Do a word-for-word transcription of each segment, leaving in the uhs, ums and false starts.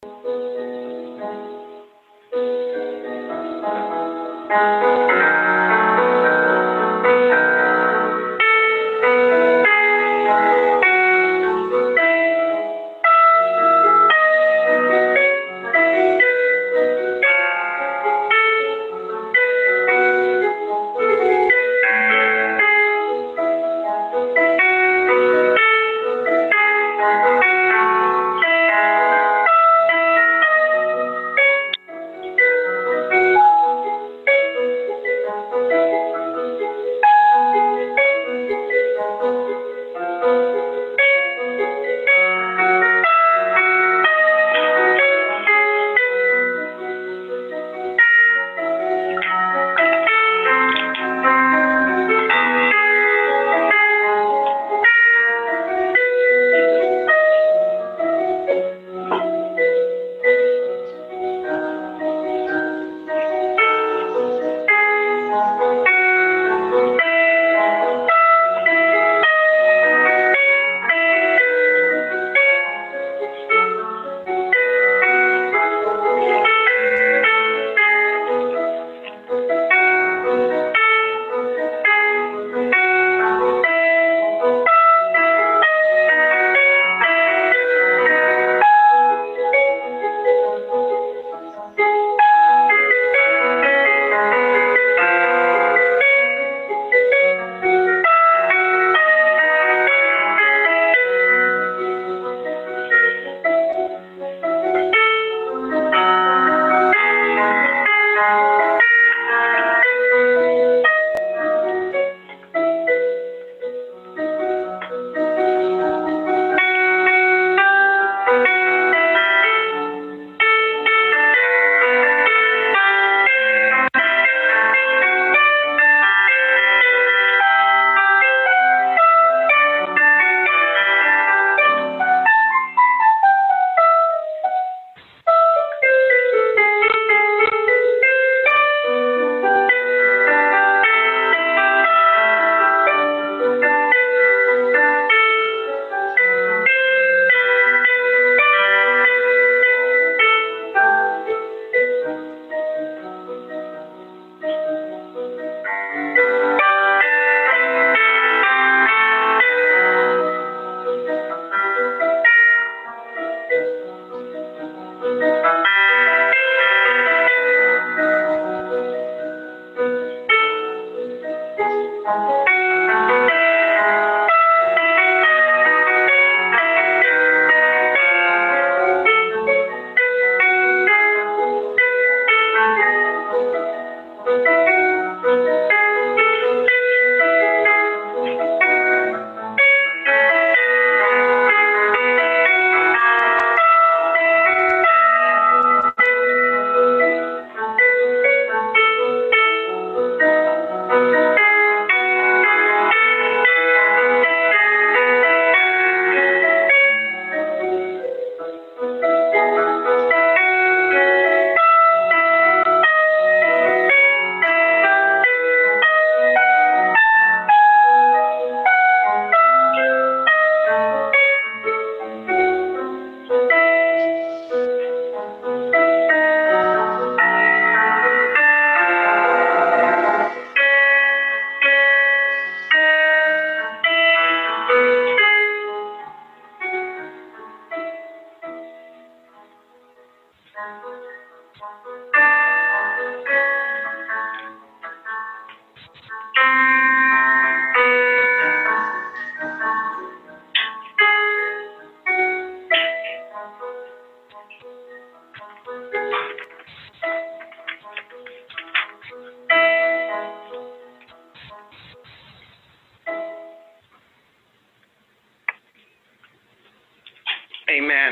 Amen.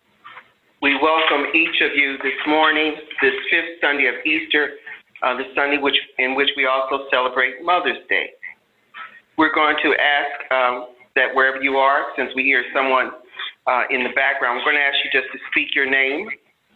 We welcome each of you this morning, this fifth Sunday of Easter, uh, the Sunday which, in which we also celebrate Mother's Day. We're going to ask um, that wherever you are, since we hear someone uh, in the background, we're going to ask you just to speak your name.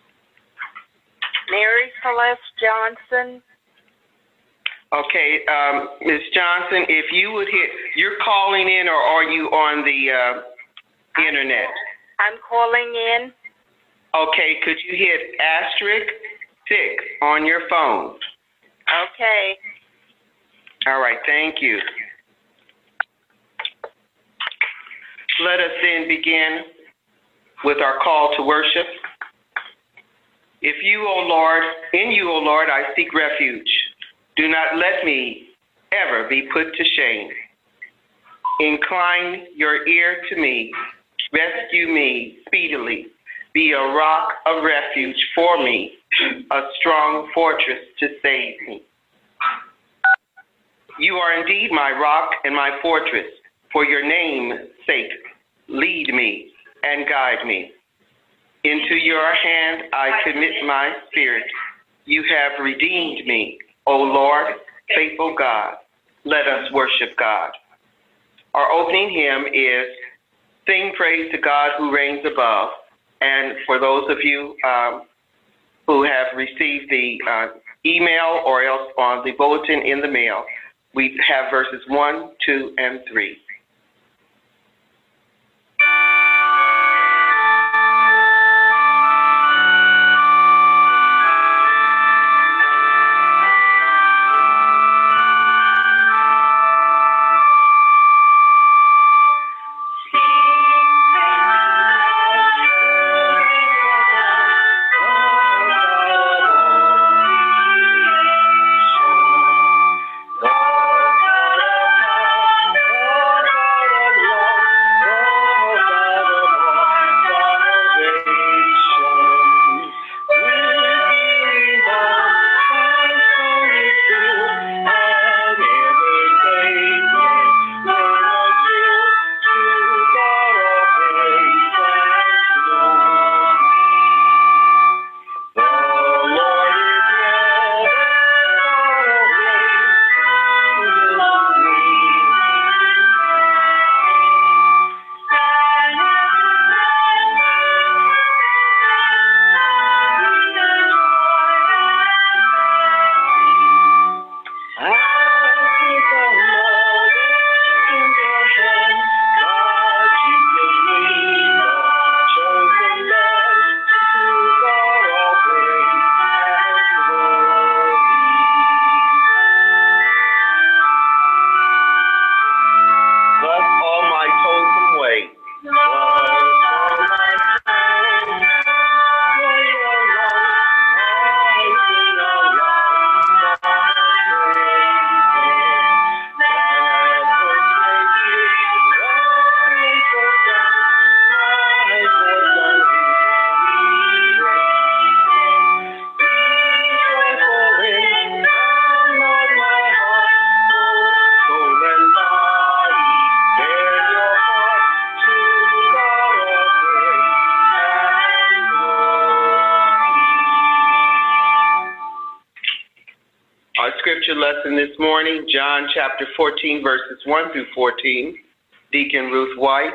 Mary Celeste Johnson. Okay, um, Miz Johnson, if you would hit, you're calling in or are you on the uh, internet? I'm calling in. Okay, could you hit asterisk six on your phone? Okay. All right, thank you. Let us then begin with our call to worship. If you, O Lord, in you, O Lord, I seek refuge. Do not let me ever be put to shame. Incline your ear to me. Rescue me speedily. Be a rock of refuge for me, a strong fortress to save me. You are indeed my rock and my fortress. For your name's sake, lead me and guide me. Into your hand I commit my spirit. You have redeemed me, O Lord, faithful God. Let us worship God. Our opening hymn is Sing Praise to God Who Reigns Above. And for those of you um, who have received the uh, email or else on the bulletin in the mail, we have verses one, two, and three. Lesson this morning, John chapter fourteen, verses one through fourteen. Deacon Ruth White.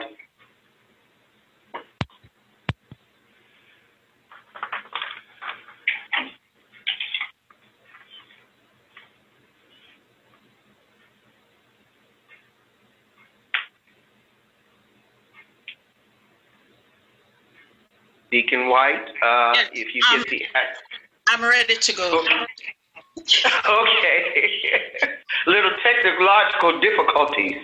Deacon White, uh, yes, if you um, get the... I'm ready to go. Okay. Little technological difficulties.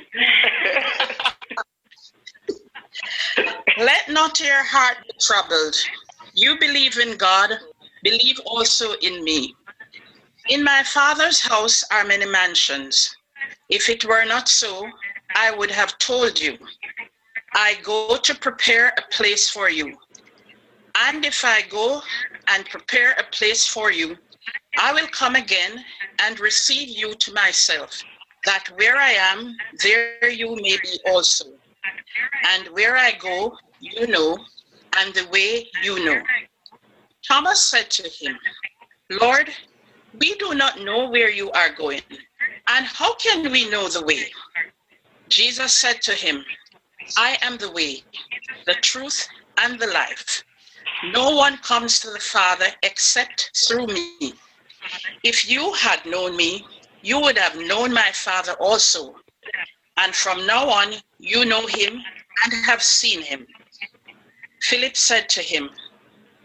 Let not your heart be troubled. You believe in God, believe also in me. In my Father's house are many mansions. If it were not so, I would have told you. I go to prepare a place for you. And if I go and prepare a place for you, I will come again and receive you to myself, that where I am, there you may be also. And where I go, you know, and the way you know. Thomas said to him, Lord, we do not know where you are going, and how can we know the way? Jesus said to him, I am the way, the truth, and the life. No one comes to the Father except through me. If you had known me, you would have known my Father also. And from now on, you know him and have seen him. Philip said to him,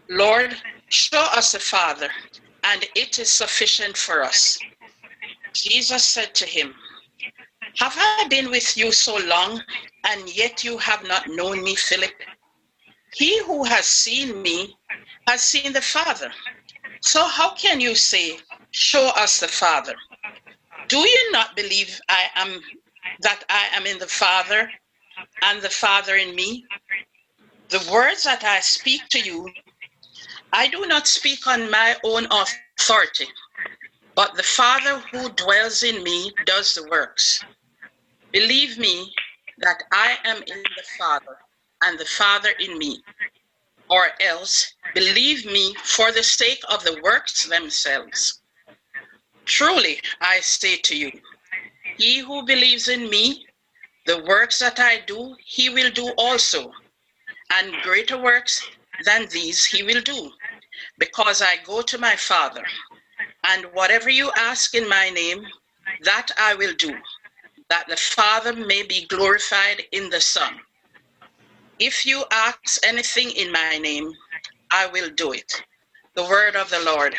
Lord, show us the Father, and it is sufficient for us. Jesus said to him, have I been with you so long, and yet you have not known me, Philip? He who has seen me has seen the Father. So how can you say, show us the Father? Do you not believe I am that I am in the Father, and the Father in me? The words that I speak to you, I do not speak on my own authority, but the Father who dwells in me does the works. Believe me that I am in the Father, and the Father in me. Or else, believe me for the sake of the works themselves. Truly, I say to you, he who believes in me, the works that I do, he will do also, and greater works than these he will do, because I go to my Father. And whatever you ask in my name, that I will do, that the Father may be glorified in the Son. If you ask anything in my name, I will do it. The word of the Lord.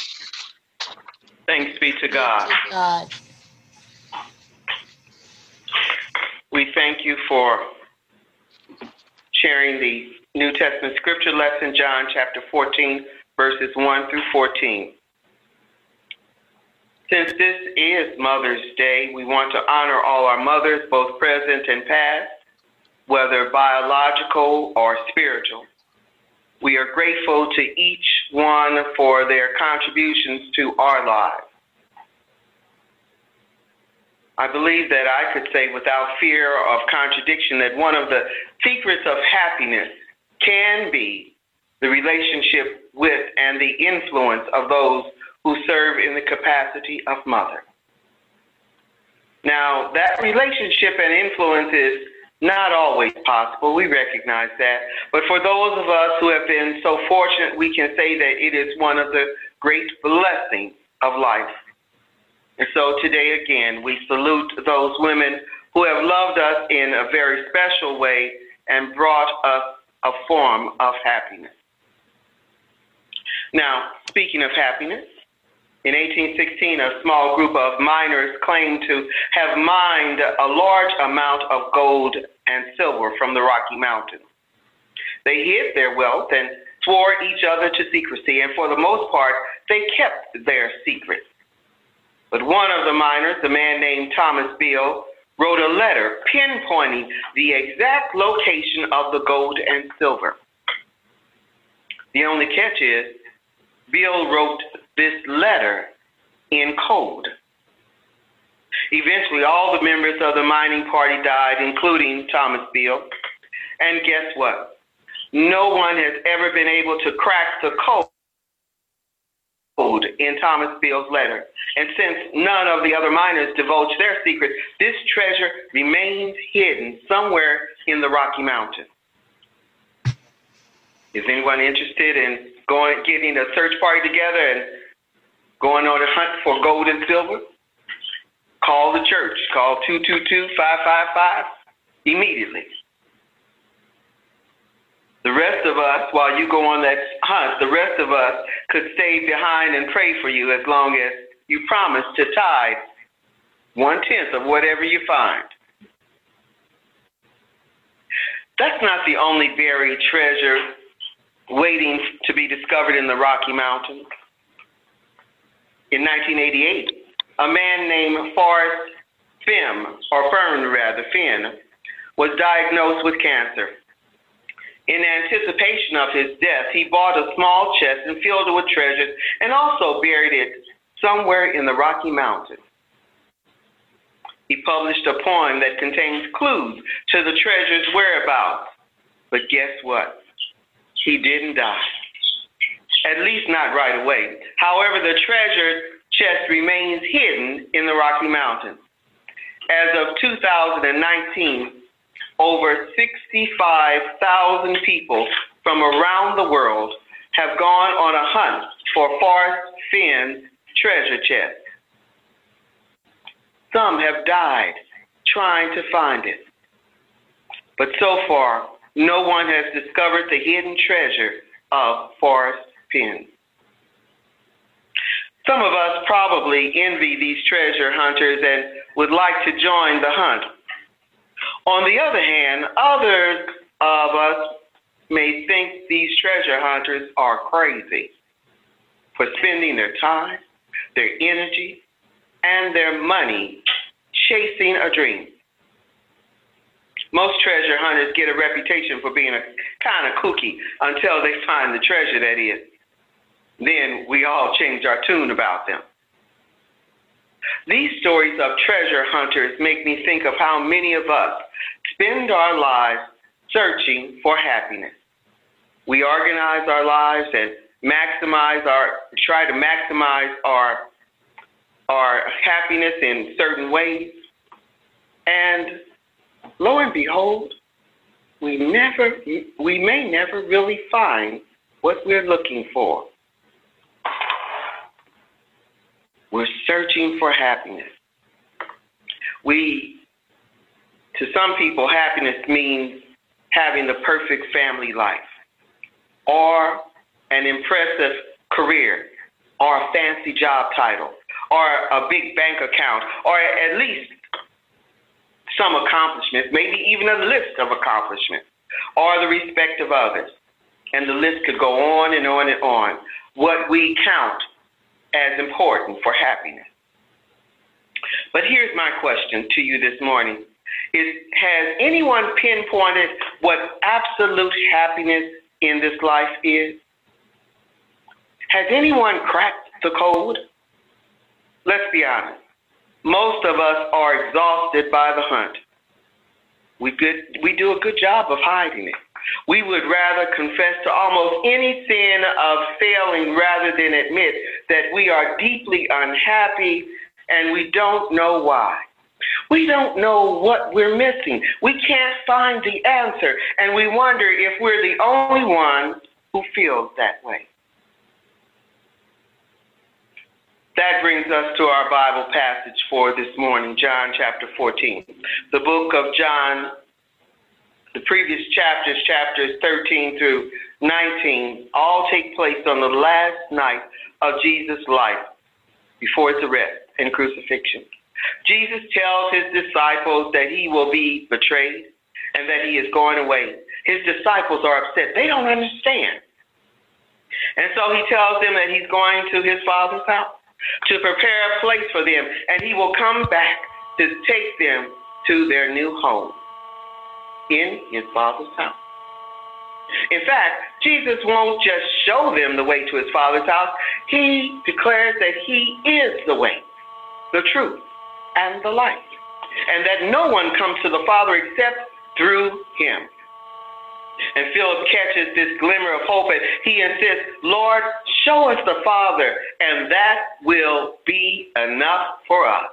Thanks be to God. Thank you, God. We thank you for sharing the New Testament scripture lesson, John chapter fourteen, verses one through fourteen. Since this is Mother's Day, we want to honor all our mothers, both present and past, whether biological or spiritual. We are grateful to each one for their contributions to our lives. I believe that I could say without fear of contradiction that one of the secrets of happiness can be the relationship with and the influence of those who serve in the capacity of mother. Now, that relationship and influence is not always possible. We recognize that. But for those of us who have been so fortunate, we can say that it is one of the great blessings of life. And so today, again, we salute those women who have loved us in a very special way and brought us a form of happiness. Now, speaking of happiness, in eighteen sixteen, a small group of miners claimed to have mined a large amount of gold and silver from the Rocky Mountains. They hid their wealth and swore each other to secrecy, and for the most part, they kept their secret. But one of the miners, a man named Thomas Beale, wrote a letter pinpointing the exact location of the gold and silver. The only catch is, Beale wrote this letter in code. Eventually, all the members of the mining party died, including Thomas Beale. And guess what? No one has ever been able to crack the code in Thomas Beale's letter. And since none of the other miners divulged their secret, this treasure remains hidden somewhere in the Rocky Mountains. Is anyone interested in going, getting a search party together and going on a hunt for gold and silver? Call the church. Call two two two, five five five immediately. The rest of us, while you go on that hunt, the rest of us could stay behind and pray for you as long as you promise to tithe one-tenth of whatever you find. That's not the only buried treasure waiting to be discovered in the Rocky Mountains. In nineteen eighty-eight, a man named Forrest Finn, or Fern rather, Finn, was diagnosed with cancer. In anticipation of his death, he bought a small chest and filled it with treasures and also buried it somewhere in the Rocky Mountains. He published a poem that contains clues to the treasure's whereabouts. But guess what? He didn't die. At least not right away. However, the treasure chest remains hidden in the Rocky Mountains. As of two thousand nineteen, over sixty-five thousand people from around the world have gone on a hunt for Forrest Finn's treasure chest. Some have died trying to find it. But so far, no one has discovered the hidden treasure of Forrest Penn. Some of us probably envy these treasure hunters and would like to join the hunt. On the other hand, others of us may think these treasure hunters are crazy for spending their time, their energy, and their money chasing a dream. Most treasure hunters get a reputation for being a kind of kooky until they find the treasure, that is. Then we all change our tune about them. These stories of treasure hunters make me think of how many of us spend our lives searching for happiness. We organize our lives and maximize our, try to maximize our, our happiness in certain ways. And lo and behold, we never, we may never really find what we're looking for. We're searching for happiness. We, to some people, happiness means having the perfect family life, or an impressive career, or a fancy job title, or a big bank account, or at least some accomplishments, maybe even a list of accomplishments, or the respect of others. And the list could go on and on and on. What we count as important for happiness. But here's my question to you this morning. Is, has anyone pinpointed what absolute happiness in this life is? Has anyone cracked the code? Let's be honest. Most of us are exhausted by the hunt. We, good, we do a good job of hiding it. We would rather confess to almost any sin of failing rather than admit that we are deeply unhappy and we don't know why. We don't know what we're missing. We can't find the answer, and we wonder if we're the only one who feels that way. That brings us to our Bible passage for this morning, John chapter fourteen. The book of John, the previous chapters, chapters thirteen through nineteen, all take place on the last night of Jesus' life before his arrest and crucifixion. Jesus tells his disciples that he will be betrayed and that he is going away. His disciples are upset. They don't understand. And so he tells them that he's going to his Father's house to prepare a place for them, and he will come back to take them to their new home in his Father's house. In fact, Jesus won't just show them the way to his Father's house. He declares that he is the way, the truth, and the life, and that no one comes to the Father except through him. And Philip catches this glimmer of hope, and he insists, Lord, show us the Father, and that will be enough for us.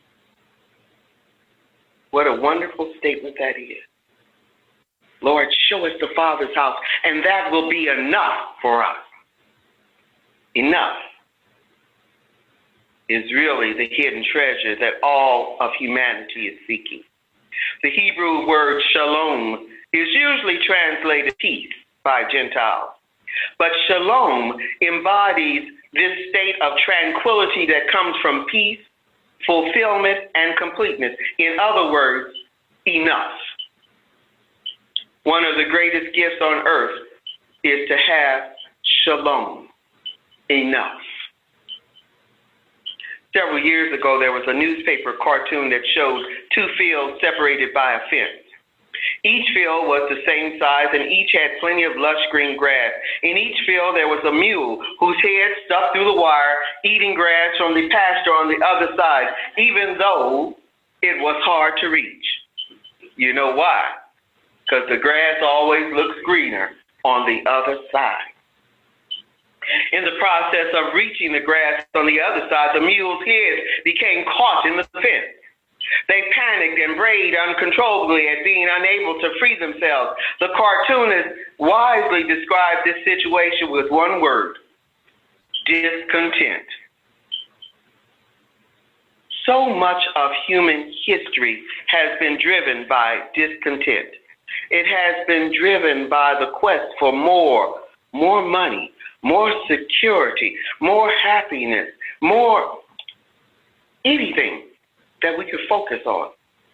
What a wonderful statement that is. Lord, show us the Father's house, and that will be enough for us. Enough is really the hidden treasure that all of humanity is seeking. The Hebrew word shalom is usually translated peace by Gentiles. But shalom embodies this state of tranquility that comes from peace, fulfillment, and completeness. In other words, enough. One of the greatest gifts on earth is to have shalom, enough. Several years ago, there was a newspaper cartoon that showed two fields separated by a fence. Each field was the same size, and each had plenty of lush green grass. In each field, there was a mule whose head stuck through the wire, eating grass from the pasture on the other side, even though it was hard to reach. You know why? Because the grass always looks greener on the other side. In the process of reaching the grass on the other side, the mule's head became caught in the fence. They panicked and brayed uncontrollably at being unable to free themselves. The cartoonist wisely described this situation with one word: discontent. So much of human history has been driven by discontent. It has been driven by the quest for more, more money, more security, more happiness, more anything that we could focus on.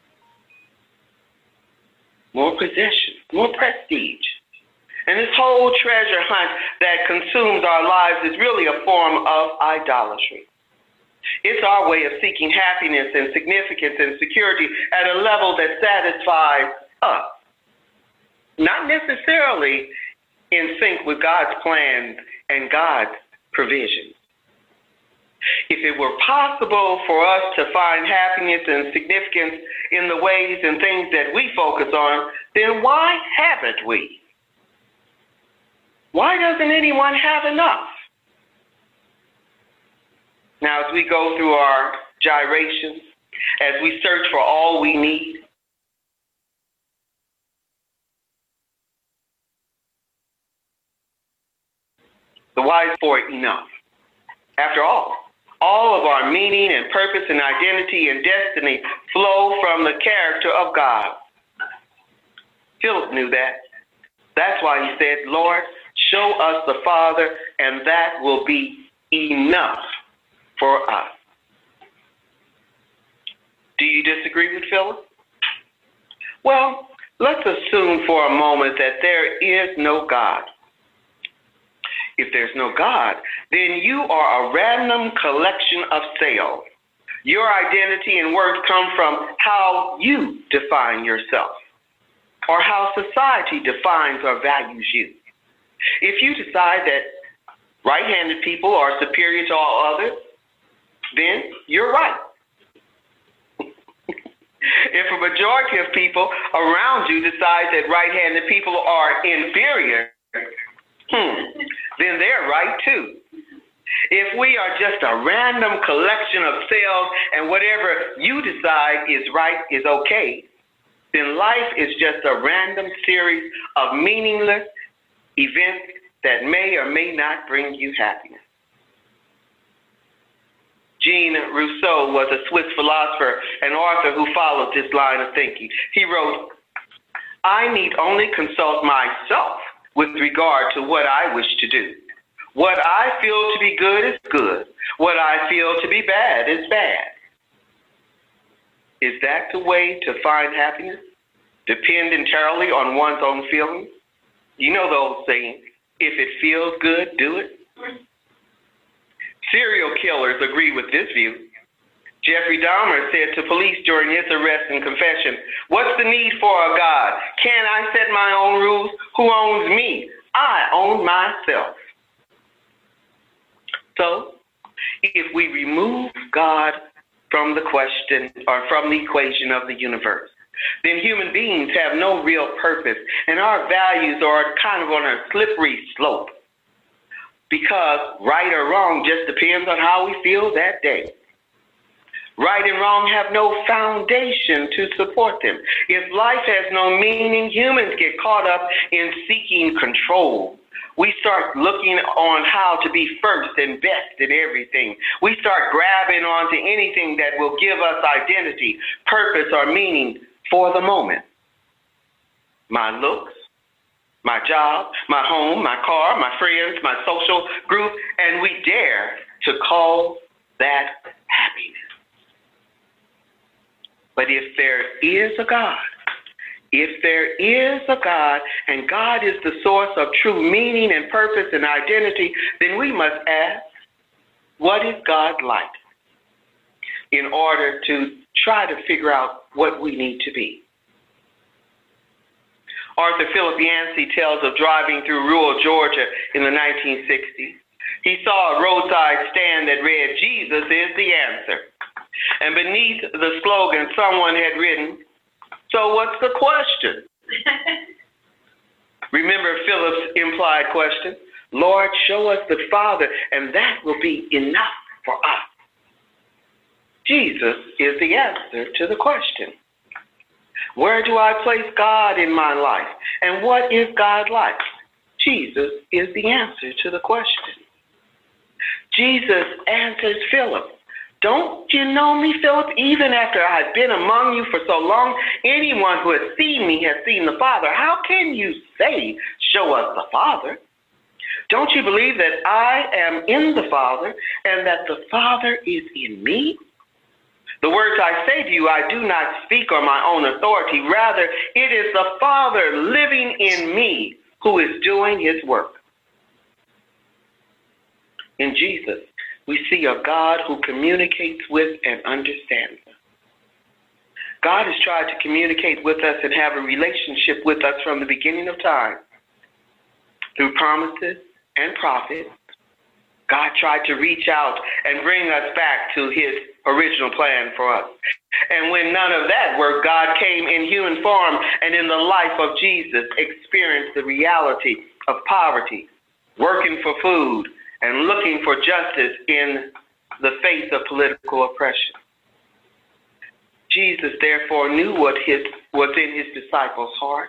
More possession, more prestige. And this whole treasure hunt that consumes our lives is really a form of idolatry. It's our way of seeking happiness and significance and security at a level that satisfies us, not necessarily in sync with God's plans and God's provisions. If it were possible for us to find happiness and significance in the ways and things that we focus on, then why haven't we? Why doesn't anyone have enough? Now, as we go through our gyrations, as we search for all we need, the why is for enough. After all, all of our meaning and purpose and identity and destiny flow from the character of God. Philip knew that. That's why he said, Lord, show us the Father, and that will be enough for us. Do you disagree with Philip? Well, let's assume for a moment that there is no God. If there's no God, then you are a random collection of cells. Your identity and worth come from how you define yourself or how society defines or values you. If you decide that right-handed people are superior to all others, then you're right. If a majority of people around you decide that right-handed people are inferior, hmm, then they're right too. If we are just a random collection of cells and whatever you decide is right is okay, then life is just a random series of meaningless events that may or may not bring you happiness. Jean Rousseau was a Swiss philosopher and author who followed this line of thinking. He wrote, I need only consult myself with regard to what I wish to do. What I feel to be good is good. What I feel to be bad is bad. Is that the way to find happiness? Depend entirely on one's own feelings? You know the old saying, if it feels good, do it. Serial killers agree with this view. Jeffrey Dahmer said to police during his arrest and confession, what's the need for a God? Can I set my own rules? Who owns me? I own myself. So, if we remove God from the question or from the equation of the universe, then human beings have no real purpose, and our values are kind of on a slippery slope. Because right or wrong just depends on how we feel that day. Right and wrong have no foundation to support them. If life has no meaning, humans get caught up in seeking control. We start looking on how to be first and best in everything. We start grabbing onto anything that will give us identity, purpose, or meaning for the moment. My looks, my job, my home, my car, my friends, my social group, and we dare to call that happiness. But if there is a God, if there is a God, and God is the source of true meaning and purpose and identity, then we must ask, what is God like? In order to try to figure out what we need to be. Arthur Philip Yancey tells of driving through rural Georgia in the nineteen sixties. He saw a roadside stand that read, Jesus is the answer. And beneath the slogan, someone had written, so what's the question? Remember Philip's implied question? Lord, show us the Father, and that will be enough for us. Jesus is the answer to the question. Where do I place God in my life? And what is God like? Jesus is the answer to the question. Jesus answers Philip. Don't you know me, Philip? Even after I've been among you for so long, anyone who has seen me has seen the Father. How can you say, show us the Father? Don't you believe that I am in the Father and that the Father is in me? The words I say to you, I do not speak on my own authority. Rather, it is the Father living in me who is doing his work. In Jesus, we see a God who communicates with and understands us. God has tried to communicate with us and have a relationship with us from the beginning of time. Through promises and prophets, God tried to reach out and bring us back to his original plan for us. And when none of that worked, God came in human form and in the life of Jesus experienced the reality of poverty, working for food, and looking for justice in the face of political oppression. Jesus, therefore, knew what his, was in his disciples' heart,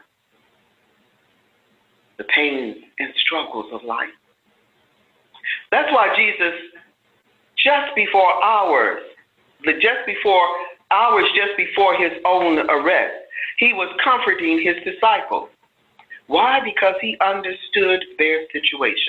the pains and struggles of life. That's why Jesus, just before hours, just before hours, just before his own arrest, he was comforting his disciples. Why? Because he understood their situation.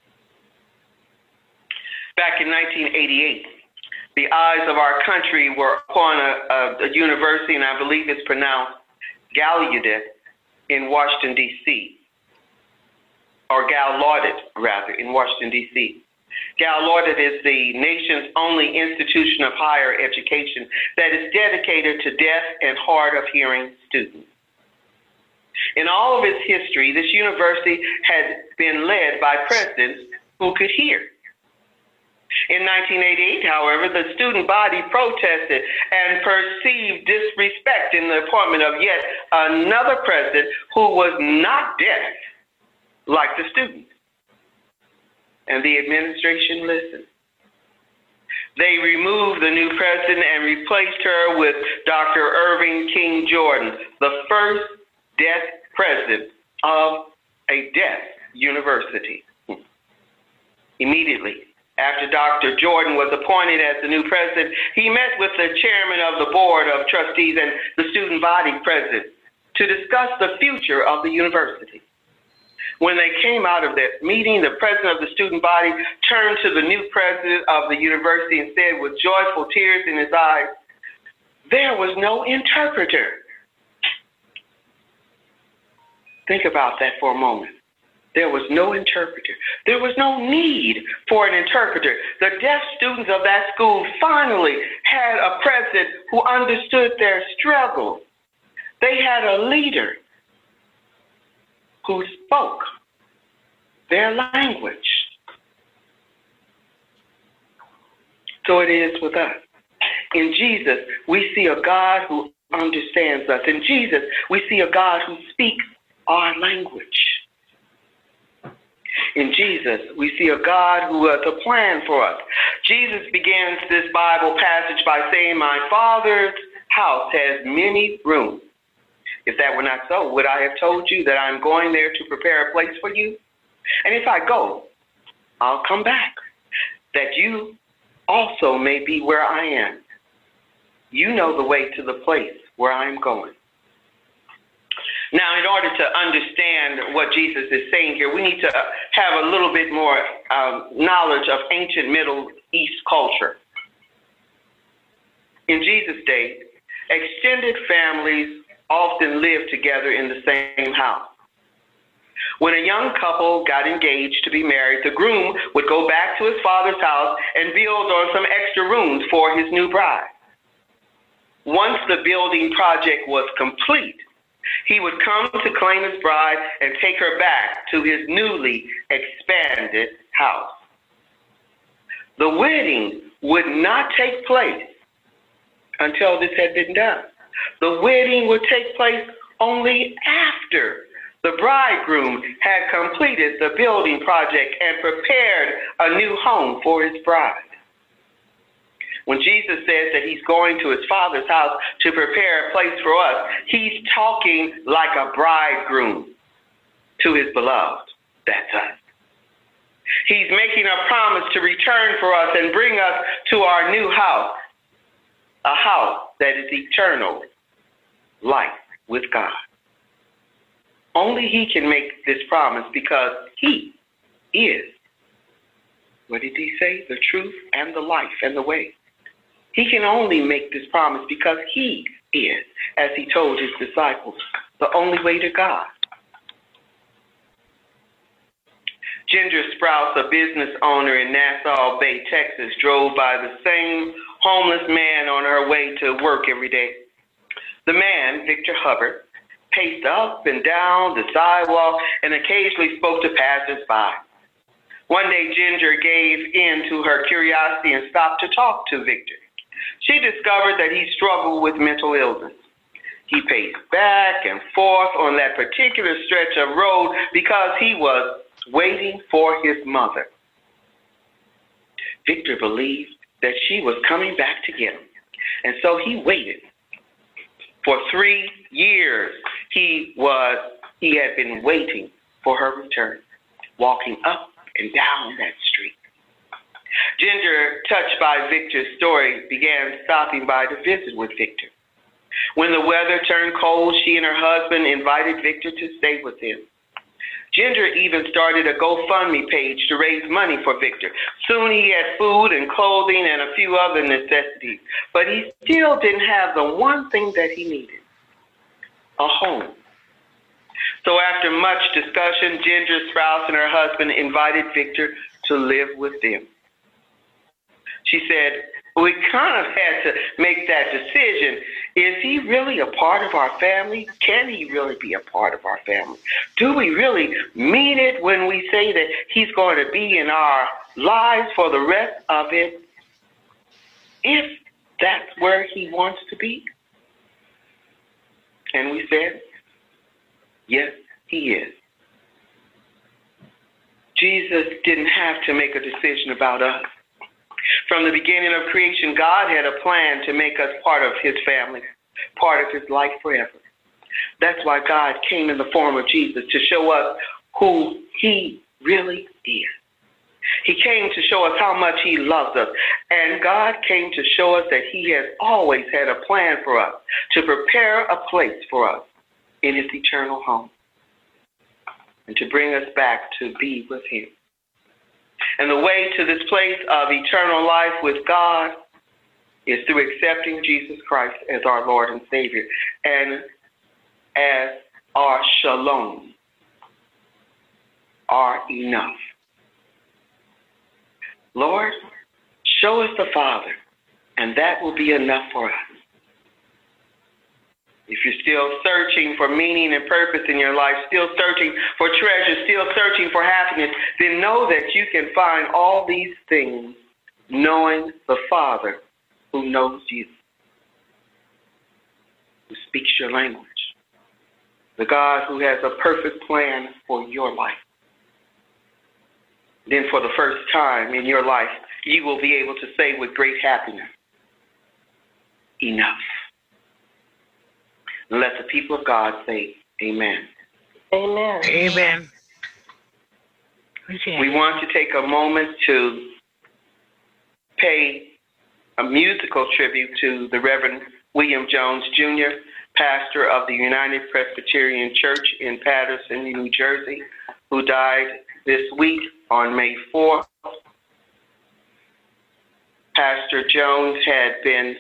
Back in nineteen eighty-eight, the eyes of our country were upon a, a, a university, and I believe it's pronounced Gallaudet in Washington, D C, or Gallaudet, rather, in Washington, D C. Gallaudet is the nation's only institution of higher education that is dedicated to deaf and hard of hearing students. In all of its history, this university had been led by presidents who could hear. In nineteen eighty-eight, however, the student body protested and perceived disrespect in the appointment of yet another president who was not deaf like the students. And the administration listened. They removed the new president and replaced her with Doctor Irving King Jordan, the first deaf president of a deaf university. Immediately after Doctor Jordan was appointed as the new president, he met with the chairman of the board of trustees and the student body president to discuss the future of the university. When they came out of that meeting, the president of the student body turned to the new president of the university and said with joyful tears in his eyes, "There was no interpreter." Think about that for a moment. There was no interpreter. There was no need for an interpreter. The deaf students of that school finally had a president who understood their struggle. They had a leader who spoke their language. So it is with us. In Jesus, we see a God who understands us. In Jesus, we see a God who speaks our language. In Jesus, we see a God who has a plan for us. Jesus begins this Bible passage by saying, "My Father's house has many rooms. If that were not so, would I have told you that I'm going there to prepare a place for you? And if I go, I'll come back, that you also may be where I am. You know the way to the place where I'm going." Now, in order to understand what Jesus is saying here, we need to have a little bit more um, knowledge of ancient Middle East culture. In Jesus' day, extended families often lived together in the same house. When a young couple got engaged to be married, the groom would go back to his father's house and build on some extra rooms for his new bride. Once the building project was complete, he would come to claim his bride and take her back to his newly expanded house. The wedding would not take place until this had been done. The wedding would take place only after the bridegroom had completed the building project and prepared a new home for his bride. When Jesus says that he's going to his Father's house to prepare a place for us, he's talking like a bridegroom to his beloved. That's us. He's making a promise to return for us and bring us to our new house, a house that is eternal life with God. Only he can make this promise because he is, what did he say? The truth and the life and the way. He can only make this promise because he is, as he told his disciples, the only way to God. Ginger Sprouse, a business owner in Nassau Bay, Texas, drove by the same homeless man on her way to work every day. The man, Victor Hubbard, paced up and down the sidewalk and occasionally spoke to passers-by. One day, Ginger gave in to her curiosity and stopped to talk to Victor. She discovered that he struggled with mental illness. He paced back and forth on that particular stretch of road because he was waiting for his mother. Victor believed that she was coming back to get him, and so he waited. For three years, he was he had been waiting for her return, walking up and down that street. Ginger, touched by Victor's story, began stopping by to visit with Victor. When the weather turned cold, she and her husband invited Victor to stay with them. Ginger even started a GoFundMe page to raise money for Victor. Soon he had food and clothing and a few other necessities, but he still didn't have the one thing that he needed, a home. So after much discussion, Ginger Sprouse and her husband invited Victor to live with them. She said, we kind of had to make that decision. Is he really a part of our family? Can he really be a part of our family? Do we really mean it when we say that he's going to be in our lives for the rest of it, if that's where he wants to be? And we said, yes, he is. Jesus didn't have to make a decision about us. From the beginning of creation, God had a plan to make us part of his family, part of his life forever. That's why God came in the form of Jesus, to show us who he really is. He came to show us how much he loves us. And God came to show us that he has always had a plan for us, to prepare a place for us in his eternal home, and to bring us back to be with him. And the way to this place of eternal life with God is through accepting Jesus Christ as our Lord and Savior and as our shalom, our enough. Lord, show us the Father, and that will be enough for us. If you're still searching for meaning and purpose in your life, still searching for treasure, still searching for happiness, then know that you can find all these things knowing the Father who knows you, who speaks your language, the God who has a perfect plan for your life. Then for the first time in your life, you will be able to say with great happiness, enough. And let the people of God say, amen. Amen. Amen. We want to take a moment to pay a musical tribute to the Reverend William Jones, Junior, pastor of the United Presbyterian Church in Paterson, New Jersey, who died this week on May fourth. Pastor Jones had been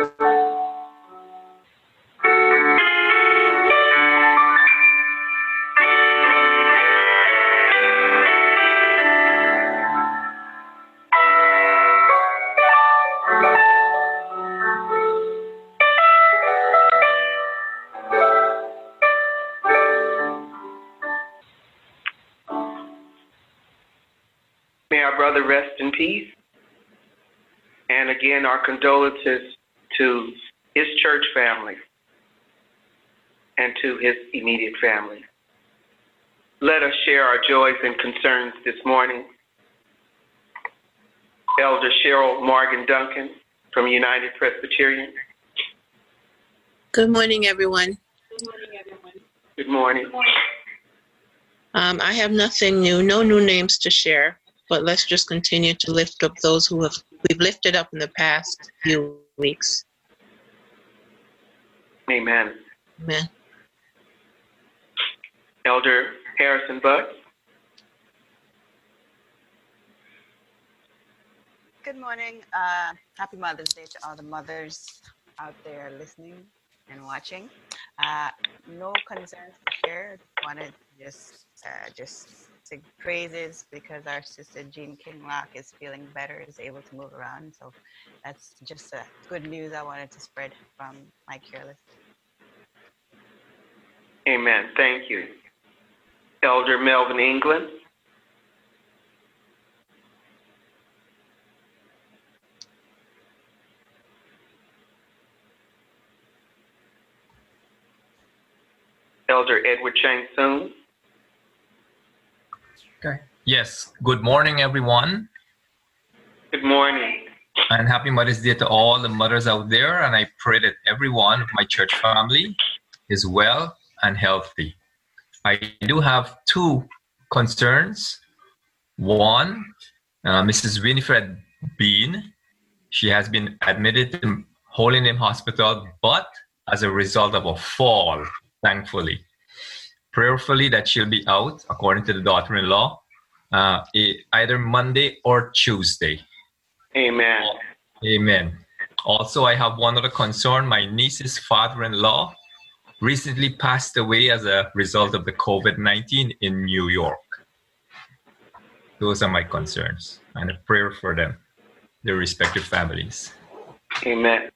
May our brother rest in peace. And again, our condolences to his church family and to his immediate family. Let us share our joys and concerns this morning. Elder Cheryl Morgan Duncan from United Presbyterian. Good morning, everyone. Good morning, everyone. Good morning. Um, I have nothing new, no new names to share, but let's just continue to lift up those who have we've lifted up in the past few weeks. Amen. Amen. Elder Harrison Buck. Good morning. Uh, happy Mother's Day to all the mothers out there listening and watching. Uh, no concerns to share. Wanted to just uh, just sing praises because our sister Jean Kinglock is feeling better, is able to move around. So that's just uh, good news I wanted to spread from my careless. Amen. Thank you. Elder Melvin England. Elder Edward Chang Soon. Okay. Yes. Good morning, everyone. Good morning. And happy Mother's Day to all the mothers out there. And I pray that everyone of my church family is well and healthy. I do have two concerns. One, uh, Missus Winifred Bean. She has been admitted to Holy Name Hospital, but as a result of a fall, thankfully. Prayerfully that she'll be out, according to the daughter-in-law, uh, either Monday or Tuesday. Amen. Amen. Also, I have one other concern. My niece's father-in-law recently passed away as a result of the COVID nineteen in New York. Those are my concerns, and a prayer for them, their respective families. Amen.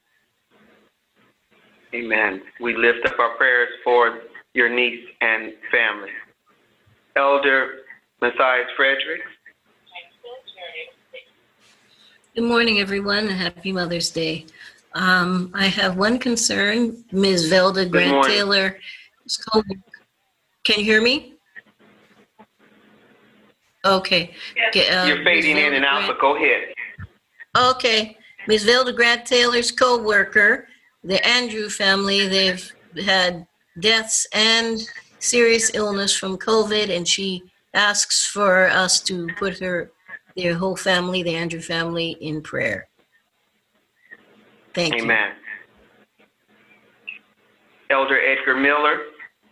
Amen. We lift up our prayers for your niece and family. Elder Matthias Frederick. Good morning, everyone, and happy Mother's Day. Um, I have one concern. Miz Velda Grant Taylor. Can you hear me? Okay. okay uh, You're fading in and out, but go ahead. Okay. Miz Velda Grant Taylor's co-worker, the Andrew family, they've had deaths and serious illness from COVID, and she asks for us to put her, their whole family, the Andrew family, in prayer. Thank Amen. you. Amen. Elder Edgar Miller.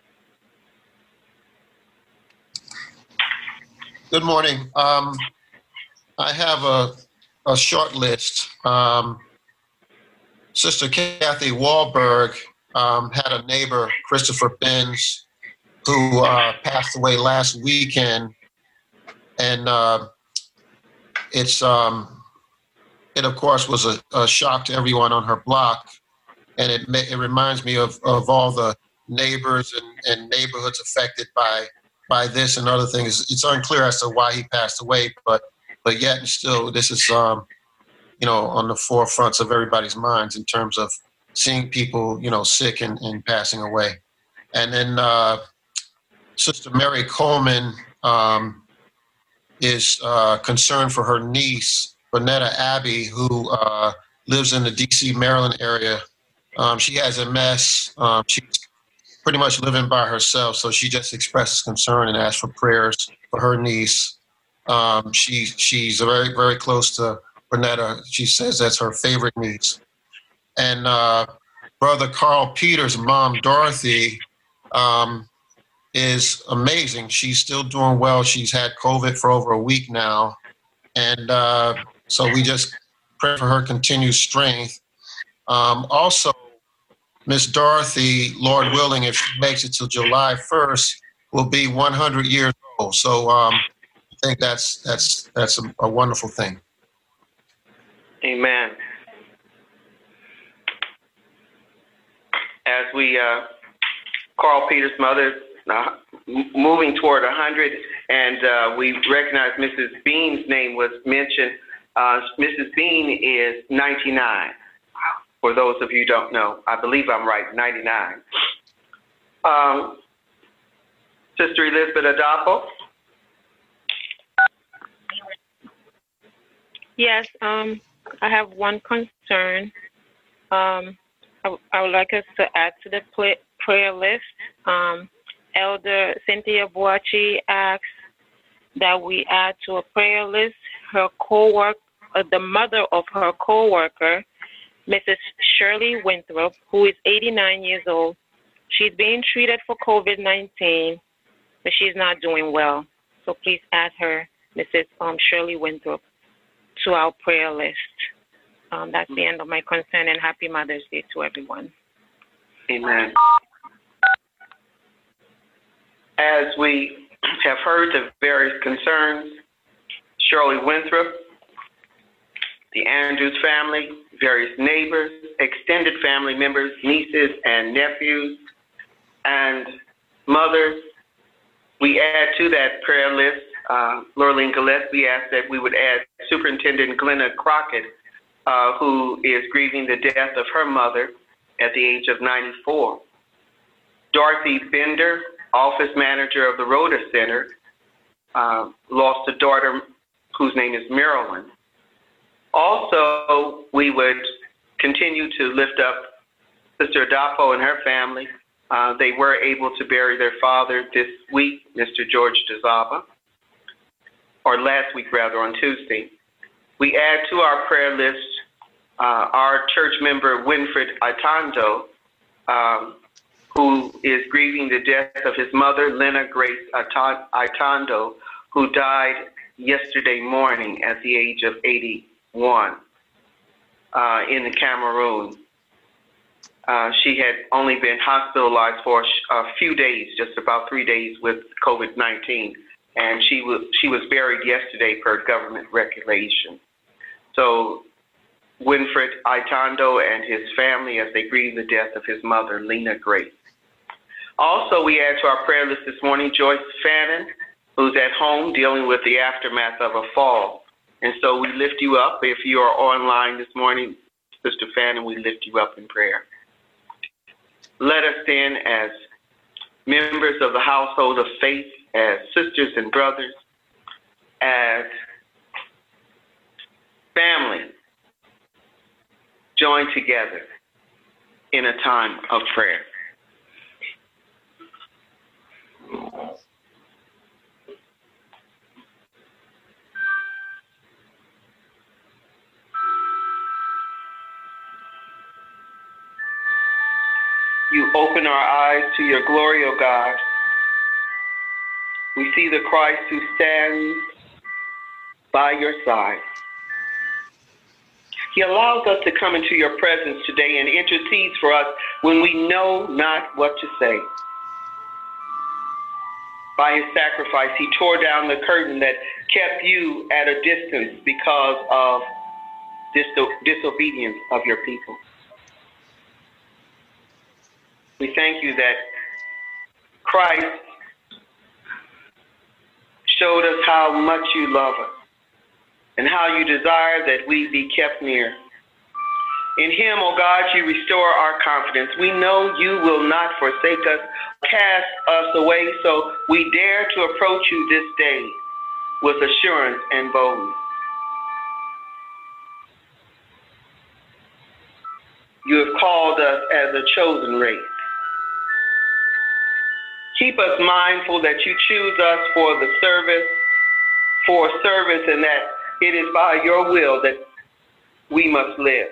Good morning. Um, I have a, a short list. Um, Sister Kathy Wahlberg um, had a neighbor, Christopher Benz, who uh, passed away last weekend, and uh, it's um, it of course was a, a shock to everyone on her block, and it it reminds me of, of all the neighbors and, and neighborhoods affected by by this and other things. It's unclear as to why he passed away, but but yet and still this is um, you know, on the forefronts of everybody's minds in terms of seeing people, you know, sick and, and passing away. And then uh, Sister Mary Coleman um, is uh, concerned for her niece, Bernetta Abbey, who uh, lives in the D C, Maryland area. Um, she has M S. Um, she's pretty much living by herself, so she just expresses concern and asks for prayers for her niece. Um, she she's very, very close to Bernetta. She says that's her favorite niece. And uh, Brother Carl Peters' mom, Dorothy, um, is amazing. She's still doing well. She's had COVID for over a week now. And uh, so we just pray for her continued strength. Um, also, Miss Dorothy, Lord willing, if she makes it till July first, will be one hundred years old. So um, I think that's that's that's a, a wonderful thing. Amen. As we, uh, Carl Peter's mother, uh, moving toward one hundred, and uh, we recognize Missus Bean's name was mentioned. Uh, Missus Bean is ninety-nine. For those of you who don't know, I believe I'm right, ninety-nine. Um, Sister Elizabeth Adapo. Yes, um, I have one concern. Um, I, I would like us to add to the play, prayer list. Um, Elder Cynthia Boachi asks that we add to a prayer list her co-worker, uh, the mother of her co-worker, Missus Shirley Winthrop, who is eighty-nine years old. She's being treated for COVID nineteen, but she's not doing well. So please add her, Missus Um, Shirley Winthrop, to our prayer list. Um, that's the end of my concern, and happy Mother's Day to everyone. Amen. As we have heard the various concerns, Shirley Winthrop, the Andrews family, various neighbors, extended family members, nieces and nephews, and mothers, we add to that prayer list, uh, Lorraine Gillespie asked that we would add Superintendent Glenna Crockett, uh, who is grieving the death of her mother at the age of ninety-four. Dorothy Bender, office manager of the Rhoda Center, uh, lost a daughter whose name is Marilyn. Also, we would continue to lift up Sister Adapo and her family. Uh, they were able to bury their father this week, Mister George DeZaba, or last week rather, on Tuesday. We add to our prayer list uh, our church member Winfred Itondo, um, who is grieving the death of his mother, Lena Grace Itondo, who died yesterday morning at the age of eighty-one uh, in Cameroon. Uh, she had only been hospitalized for a few days, just about three days with COVID nineteen, and she was she was buried yesterday per government regulation. So Winfred Itondo and his family as they grieve the death of his mother, Lena Grace. Also, we add to our prayer list this morning Joyce Fannin, who's at home dealing with the aftermath of a fall. And so we lift you up. If you are online this morning, Sister Fannin, we lift you up in prayer. Let us then, as members of the household of faith, as sisters and brothers, as family, join together in a time of prayer. You open our eyes to your glory, O God. We see the Christ who stands by your side. He allows us to come into your presence today and intercedes for us when we know not what to say. By his sacrifice, he tore down the curtain that kept you at a distance because of diso- disobedience of your people. We thank you that Christ showed us how much you love us and how you desire that we be kept near. In him, O God, you restore our confidence. We know you will not forsake us, cast us away, so we dare to approach you this day with assurance and boldness. You have called us as a chosen race. Keep us mindful that you choose us for the service, for service, and that it is by your will that we must live.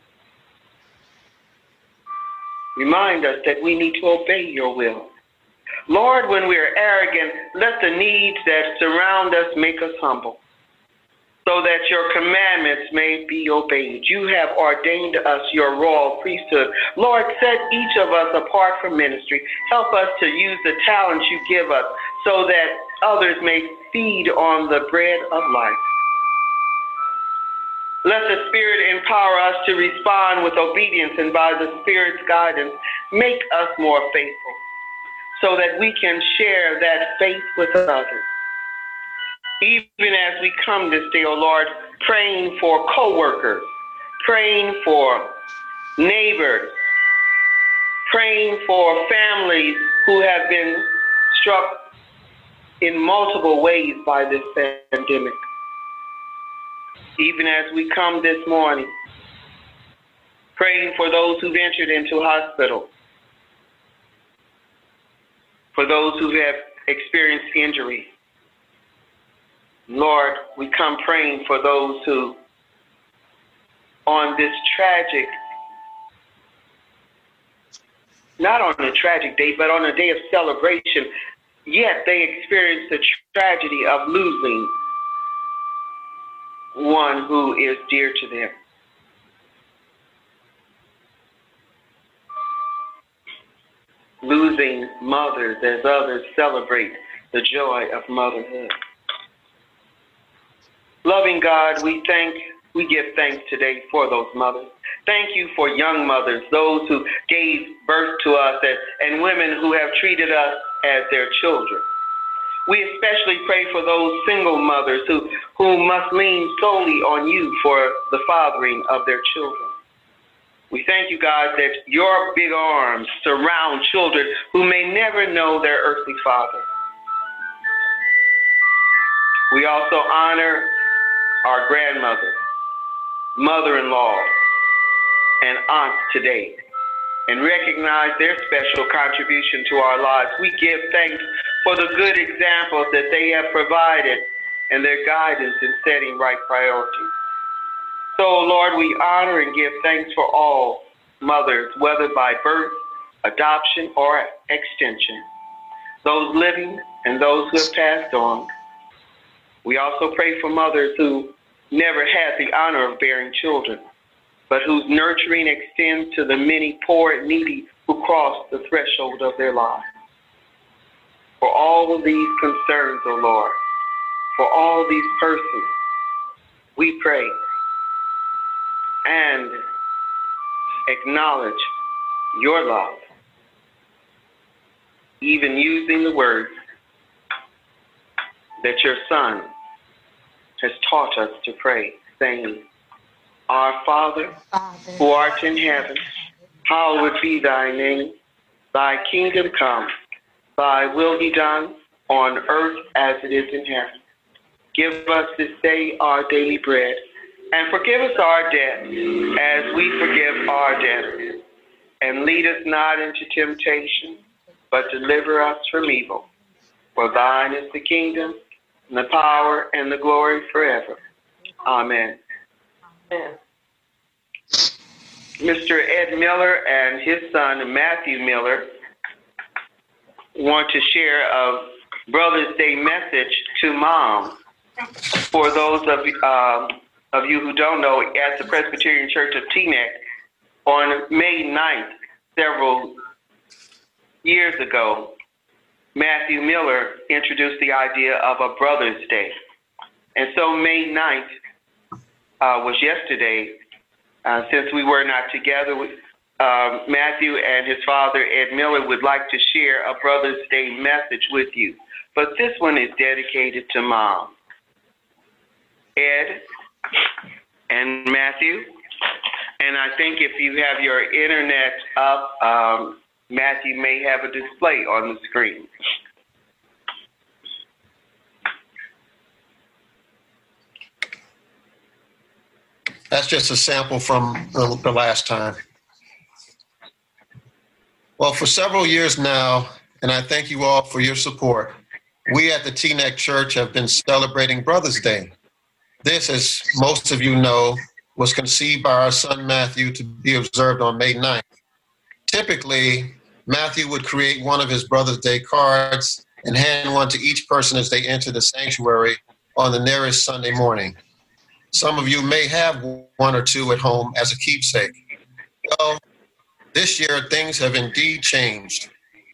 Remind us that we need to obey your will. Lord, when we are arrogant, let the needs that surround us make us humble. so that your commandments may be obeyed. You have ordained us your royal priesthood. Lord, set each of us apart for ministry. Help us to use the talents you give us so that others may feed on the bread of life. Let the Spirit empower us to respond with obedience, and by the Spirit's guidance, make us more faithful so that we can share that faith with others. Even as we come this day, oh Lord, praying for co-workers, praying for neighbors, praying for families who have been struck in multiple ways by this pandemic. Even as we come this morning, praying for those who've entered into hospital, for those who have experienced injury. Lord, we come praying for those who, on this tragic, not on a tragic day, but on a day of celebration, yet they experience the tragedy of losing one who is dear to them. Losing mothers as others celebrate the joy of motherhood. Loving God, we thank, we give thanks today for those mothers. Thank you for young mothers, those who gave birth to us, and, and women who have treated us as their children. We especially pray for those single mothers who, who must lean solely on you for the fathering of their children. We thank you, God, that your big arms surround children who may never know their earthly father. We also honor our grandmothers, mother-in-law, and aunts today, and recognize their special contribution to our lives. We give thanks for the good examples that they have provided and their guidance in setting right priorities. So, Lord, we honor and give thanks for all mothers, whether by birth, adoption, or extension, those living and those who have passed on. We also pray for mothers who never had the honor of bearing children, but whose nurturing extends to the many poor and needy who cross the threshold of their lives. For all of these concerns, O Lord, for all these persons, we pray and acknowledge your love, even using the words that your Son has taught us to pray, saying, Our Father, who art in heaven, hallowed be thy name. Thy kingdom come, thy will be done on earth as it is in heaven. Give us this day our daily bread, and forgive us our debts as we forgive our debtors. And lead us not into temptation, but deliver us from evil. For thine is the kingdom, and the power, and the glory forever. Amen. Amen. Mister Ed Miller and his son, Matthew Miller, want to share a Brother's Day message to moms. For those of, um, of you who don't know, at the Presbyterian Church of Teaneck, on May ninth, several years ago, Matthew Miller introduced the idea of a Brother's Day. And so May ninth uh, was yesterday. Uh, since we were not together, uh, Matthew and his father, Ed Miller, would like to share a Brother's Day message with you. But this one is dedicated to Mom. Ed and Matthew, and I think if you have your internet up, um, Matthew may have a display on the screen. That's just a sample from the, the last time. Well, for several years now, and I thank you all for your support, we at the Teaneck Church have been celebrating Brother's Day. This, as most of you know, was conceived by our son Matthew to be observed on May ninth. Typically, Matthew would create one of his Brother's Day cards and hand one to each person as they enter the sanctuary on the nearest Sunday morning. Some of you may have one or two at home as a keepsake. Well, this year things have indeed changed.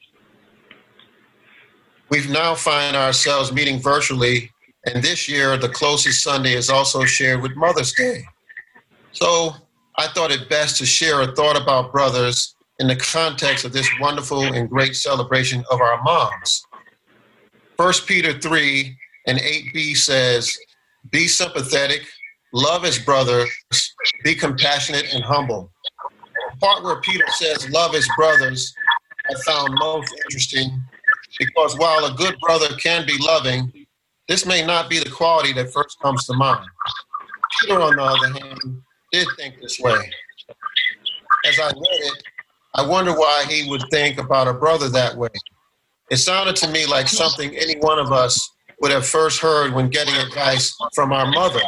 We've now find ourselves meeting virtually, and this year the closest Sunday is also shared with Mother's Day. So I thought it best to share a thought about brothers in the context of this wonderful and great celebration of our moms. First Peter three and eight b says, be sympathetic, love as brothers, be compassionate and humble. The part where Peter says love as brothers I found most interesting, because while a good brother can be loving, this may not be the quality that first comes to mind. Peter, on the other hand, did think this way. As I read it, I wonder why he would think about a brother that way. It sounded to me like something any one of us would have first heard when getting advice from our mother.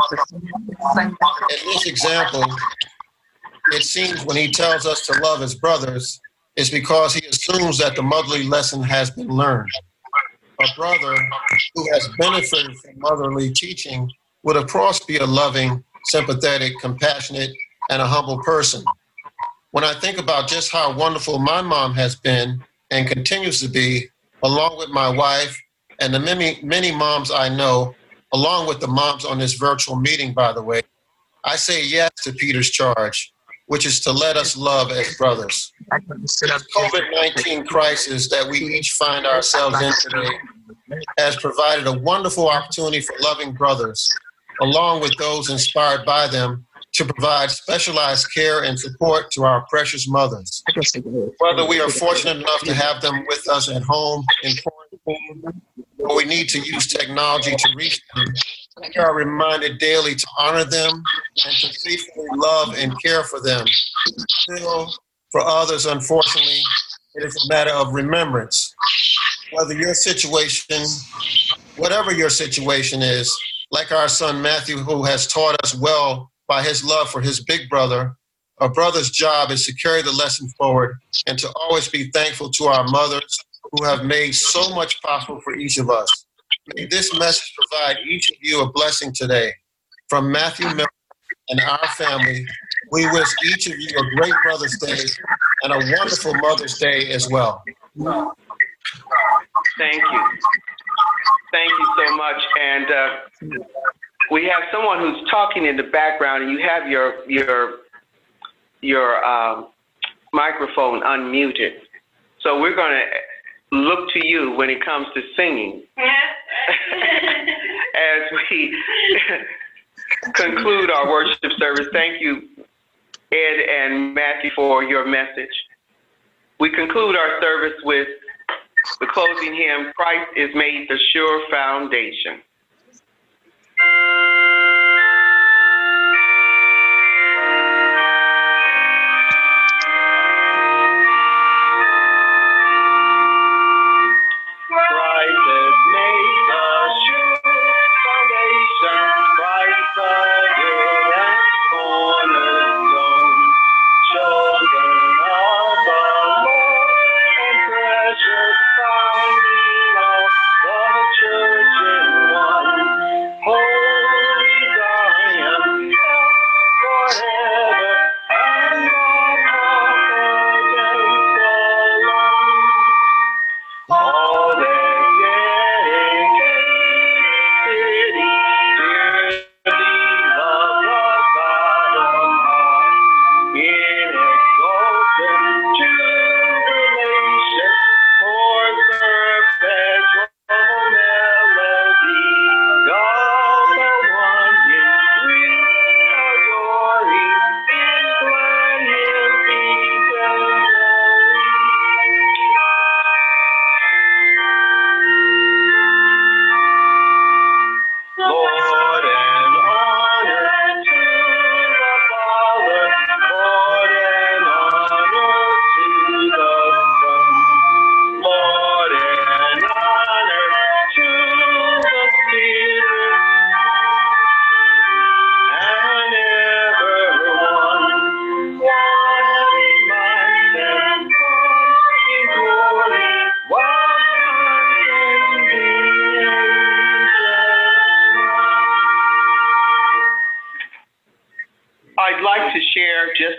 In this example, it seems when he tells us to love as brothers, it's because he assumes that the motherly lesson has been learned. A brother who has benefited from motherly teaching would of course be a loving, sympathetic, compassionate, and a humble person. When I think about just how wonderful my mom has been and continues to be, along with my wife and the many, many moms I know, along with the moms on this virtual meeting, by the way, I say yes to Peter's charge, which is to let us love as brothers. The COVID nineteen crisis that we each find ourselves in today has provided a wonderful opportunity for loving brothers, along with those inspired by them, to provide specialized care and support to our precious mothers. Whether we are fortunate enough to have them with us at home in quarantine, or we need to use technology to reach them, we are reminded daily to honor them and to faithfully love and care for them. Still, for others, unfortunately, it is a matter of remembrance. Whether your situation, whatever your situation is, like our son Matthew, who has taught us well by his love for his big brother, a brother's job is to carry the lesson forward and to always be thankful to our mothers who have made so much possible for each of us. May this message provide each of you a blessing today. From Matthew Miller and our family, we wish each of you a great Brother's Day and a wonderful Mother's Day as well. Thank you. Thank you so much. And uh, we have someone who's talking in the background, and you have your your your um, microphone unmuted. So we're going to look to you when it comes to singing as we conclude our worship service. Thank you, Ed and Matthew, for your message. We conclude our service with the closing hymn, Christ is Made the Sure Foundation. Church in one, holy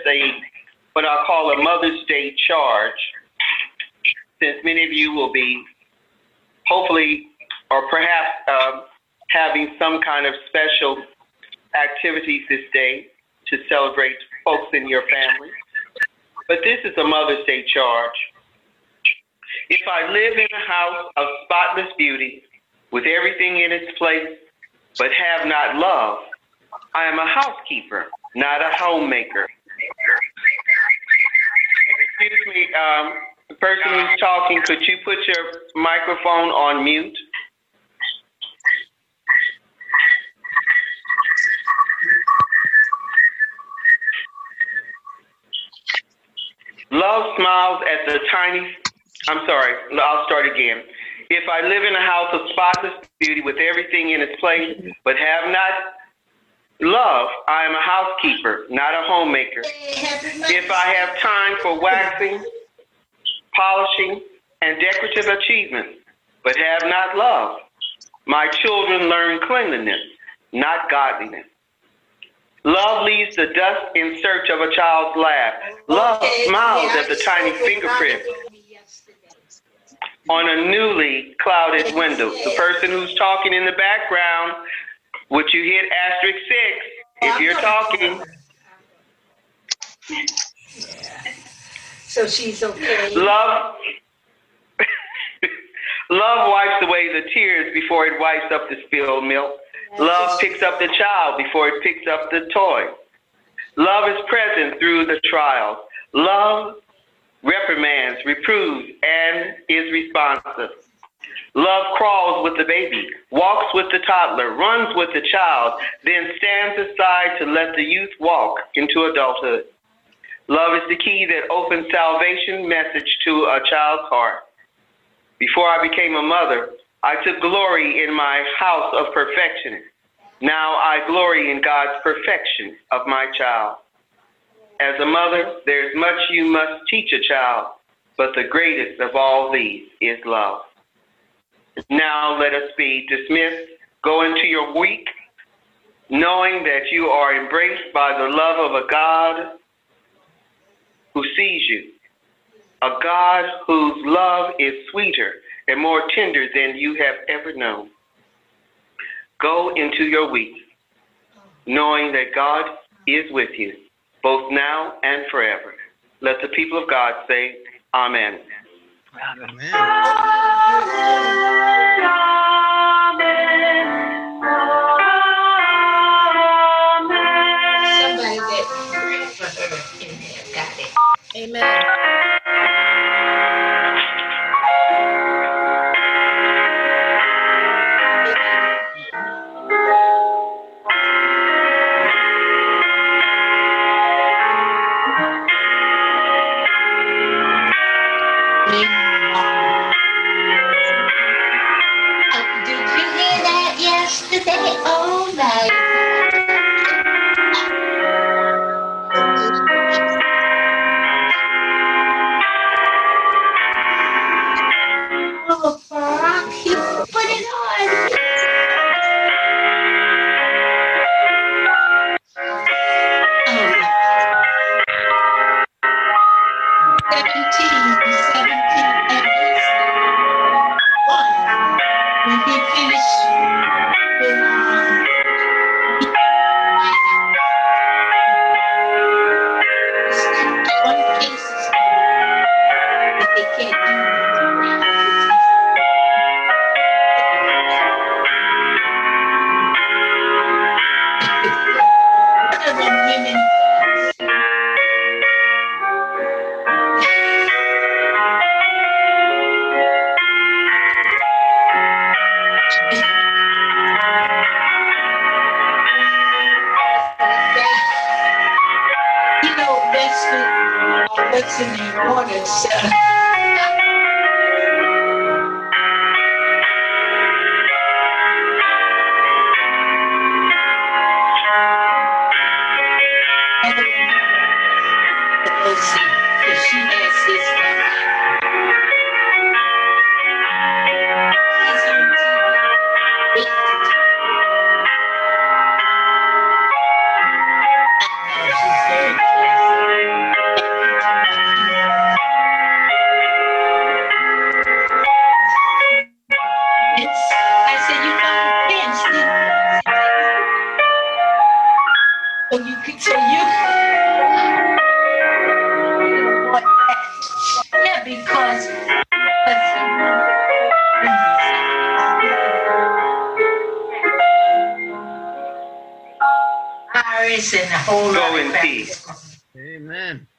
a what I call a Mother's Day charge, since many of you will be hopefully or perhaps uh, having some kind of special activities this day to celebrate folks in your family. But this is a Mother's Day charge. If I live in a house of spotless beauty, with everything in its place, but have not love, I am a housekeeper, not a homemaker. Excuse me, um, the person who's talking, could you put your microphone on mute? Love smiles at the tiny, I'm sorry, I'll start again. If I live in a house of spotless beauty with everything in its place, but have not love, I am a housekeeper, not a homemaker. If I have time for waxing, polishing, and decorative achievements, but have not love, my children learn cleanliness, not godliness. Love leaves the dust in search of a child's laugh. Love smiles at the tiny fingerprint on a newly clouded window. The person who's talking in the background, would you hit asterisk six if you're talking? So she's okay. Love, love wipes away the tears before it wipes up the spilled milk. Love picks up the child before it picks up the toy. Love is present through the trials. Love reprimands, reproves, and is responsive. Love crawls with the baby, walks with the toddler, runs with the child, then stands aside to let the youth walk into adulthood. Love is the key that opens salvation message to a child's heart. Before I became a mother, I took glory in my house of perfection. Now I glory in God's perfection of my child. As a mother, there's much you must teach a child, but the greatest of all these is love. Now let us be dismissed. Go into your week, knowing that you are embraced by the love of a God who sees you, a God whose love is sweeter and more tender than you have ever known. Go into your week, knowing that God is with you, both now and forever. Let the people of God say, Amen. Amen. Somebody that prayed for her in there got it. Amen. Did you hear that yesterday? Oh, night. Oh, Barack, you put it on. seventeen, seventeen, and one. When he finished with um, one case is that they can't do now. One of them women. You know, that's the, what's in the water, so. Let's see, if she has this one. She's on T V. Eight to ten. I know she's very crazy. grace and a whole lot Go of in peace. peace. Amen.